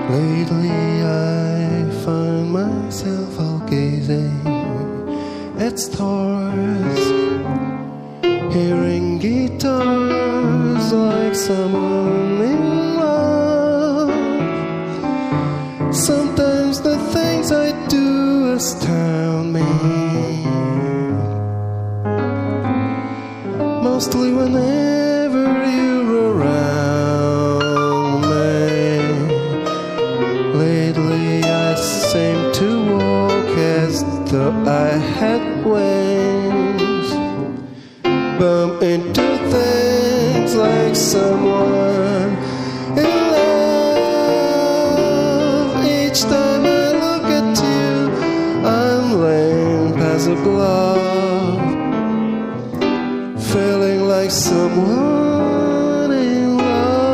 Lately I find myself out gazing at stars, hearing guitars like someone in love. Sometimes the things I do astound me, mostly whenever you're around me. Lately I seem to walk as though I had wings, bump into things like someone in love. Each time I look at you, I'm laying past a glove, feeling like someone in love.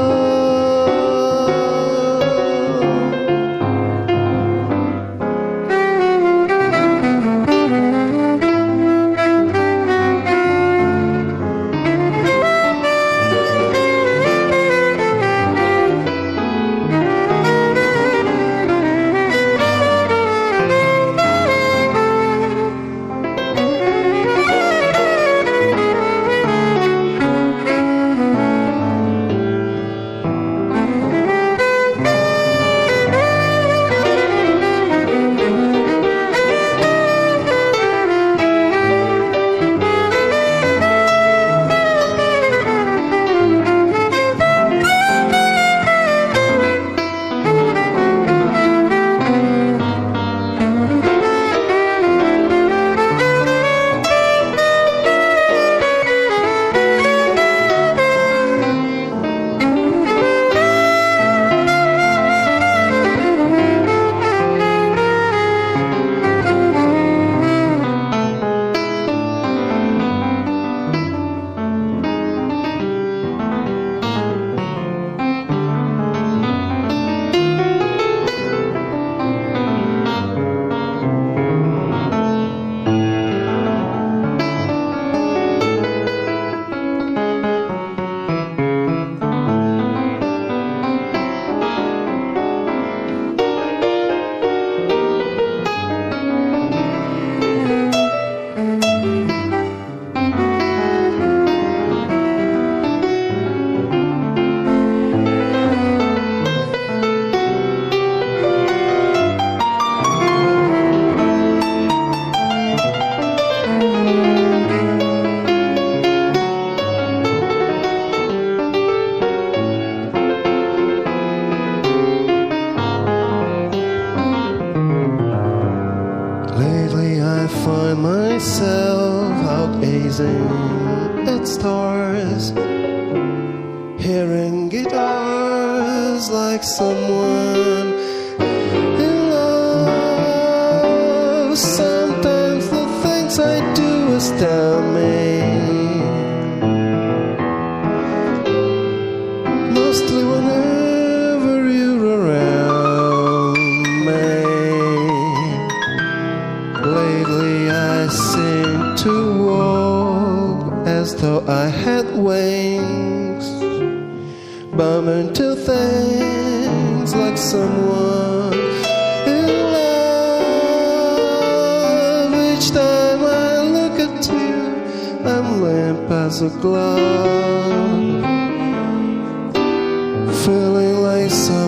Lately I find myself out gazing at stars, hearing guitars like someone in love. Sometimes the things I do astound me, mostly whenever you're around me. Lately I seem to walk as though I had wings, bump into things like someone in love. Each time I look at you, I'm limp as a glove, feeling like someone